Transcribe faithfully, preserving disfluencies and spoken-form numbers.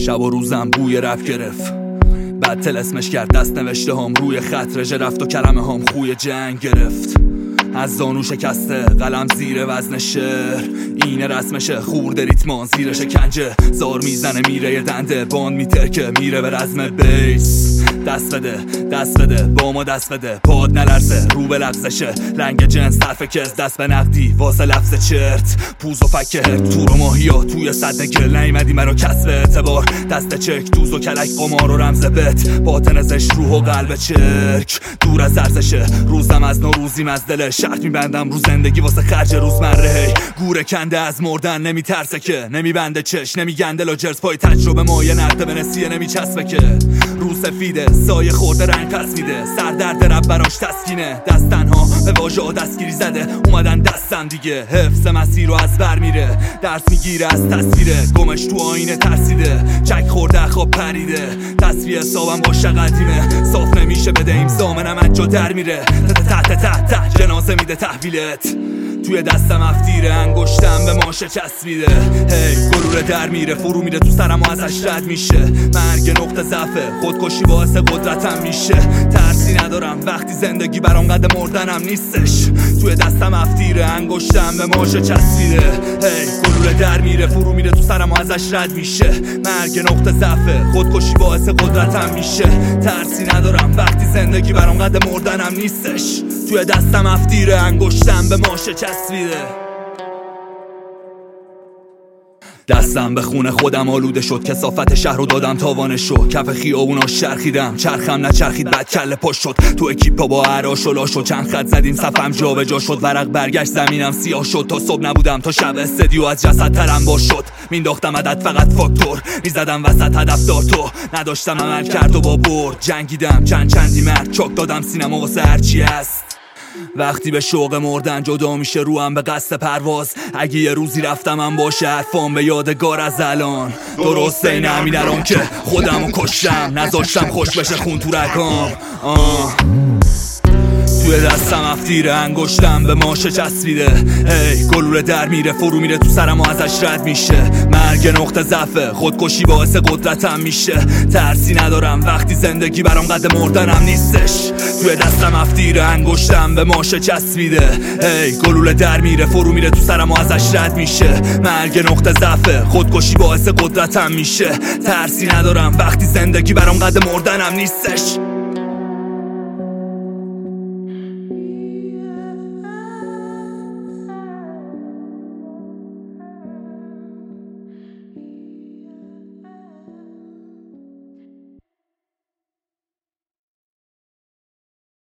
شب و روزم بوی رپ گرفت، بعد تلسمش کرد دست نوشته هم روی خط رژه رفت و کلمه هم خوی جنگ گرفت. از زانو شکسته قلم زیر وزن شعر، اینه رسمشه خورده ریتمان زیر شکنجه. زار میزنه میره یه دنده باند میترکه میره به رزم بیس. دست بده دست بده با ما دست بده، پاد نلرزه رو به لبزشه. رنگ جنس طرف کس دست به نقدی واسه لفظ چرت. پوز و فکه تور و ماهیا توی صد گل نیمدی مرا کسب اعتبار. دست چک دوز و کلک قمار و رمز بت، باطن زشت روح و قلب چرک. دور از ارزشه روزم از نوروزیم از دلش، شرط میبندم رو زندگی واسه خرج روزمره. گوره کنده از مردن نمیترسه که، نمیبنده چش نمیگنده لاجرز پای تجربه مایه نرده به نسیه نمیچسبه که. رو سفیده سایه خورده رنگ پس میده، سر درد رب براش تسکینه. دست تنها به واژه ها دستگیری زده اومدن دستم دیگه. حفظ مسیر رو از بر میره، درس میگیره از تصویره. گمش تو آینه ترسیده، چک خورده خواب پریده. تصویه حسابم باشه قدیمه، صاف نمیشه بده این زامنم از جا در میره. تحت تحت تحت جنازه میده تحویلت، توی دستم افتیره انگشتم به ماشه چسبیده. هی گلوله در میره فرو میره تو سرم و ازش رد میشه. مرگ نقطه ضعفه خودکشی باعث قدرتم میشه. ترسی ندارم وقتی زندگی برام قد مردنم نیستش. توی دستم افتیره انگشتم به ماشه چسبیده. هی گلوله در میره فرو میره تو سرم و ازش رد میشه. مرگ نقطه ضعفه خودکشی باعث قدرتم میشه. ترسی ندارم وقتی زندگی برام قد مردنم نیستش. توی دستم افتیره انگشتم به ماشه چسبیده. دستم به خونه خودم آلوده شد، کثافت شهر رو دادم تاوانش شد. کف خیابونا چرخیدم چرخم نچرخید بعد کله پاش شد. تو اکیپا با عراش و لا شد، چند خط زدیم صفم جا به جا شد. ورق برگشت زمینم سیاه شد، تا صبح نبودم تا شب استدیو از جسد ترم باش شد. مینداختم عدد فقط فاکتور، میزدم وسط هدف دار تو نداشتم عمل کرد و با برد. جنگیدم چند چندی مرد چاک دادم سینما واسه هرچی هست. وقتی به شوق مردن جدا میشه روم به قصد پرواز. اگه یه روزی رفتمم باشه حرفام به یادگار از الان. درسته این همین الان که خودمو کشتم، نذاشتم خوش بشه خون تو رگام. آه توی دستم افتیره انگشتم به ماشه چسبیده. هی گلوله در میره فرو میره تو سرم و ازش رد میشه. مرگ نقطه ضعفه خودکشی باعث قدرتم میشه. ترسی ندارم وقتی زندگی برام قد مردنم نیستش. توی دستم افتیره انگشتم به ماشه چسبیده. هی گلوله در میره فرو میره تو سرم و ازش رد میشه. مرگ نقطه ضعفه خودکشی باعث قدرتم میشه. ترسی ندارم وقتی زندگی برام قد مردنم نیستش.